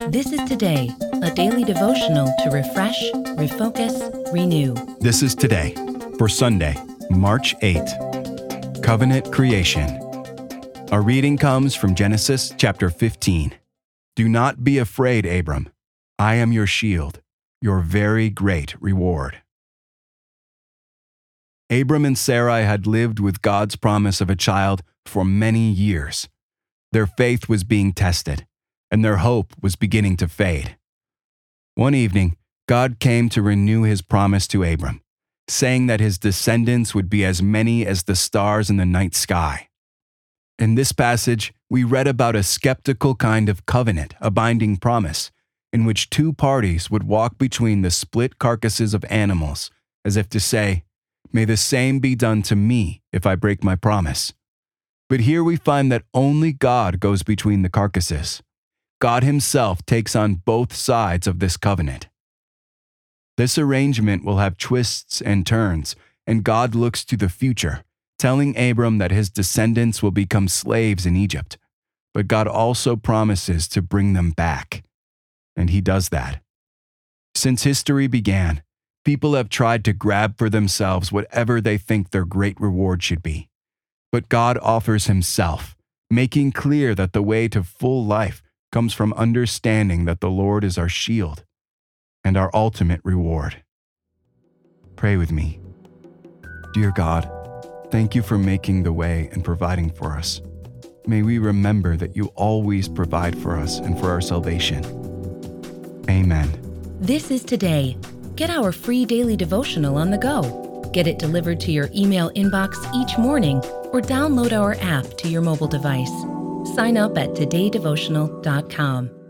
This is Today, a daily devotional to refresh, refocus, renew. This is Today for Sunday, March 8th. Covenant Creation. Our reading comes from Genesis chapter 15. Do not be afraid, Abram. I am your shield, your very great reward. Abram and Sarai had lived with God's promise of a child for many years. Their faith was being tested, and their hope was beginning to fade. One evening, God came to renew his promise to Abram, saying that his descendants would be as many as the stars in the night sky. In this passage, we read about a skeptical kind of covenant, a binding promise, in which two parties would walk between the split carcasses of animals, as if to say, "May the same be done to me if I break my promise." But here we find that only God goes between the carcasses. God himself takes on both sides of this covenant. This arrangement will have twists and turns, and God looks to the future, telling Abram that his descendants will become slaves in Egypt. But God also promises to bring them back, and he does that. Since history began, people have tried to grab for themselves whatever they think their great reward should be. But God offers himself, making clear that the way to full life comes from understanding that the Lord is our shield and our ultimate reward. Pray with me. Dear God, thank you for making the way and providing for us. May we remember that you always provide for us and for our salvation. Amen. This is Today. Get our free daily devotional on the go. Get it delivered to your email inbox each morning or download our app to your mobile device. Sign up at todaydevotional.com.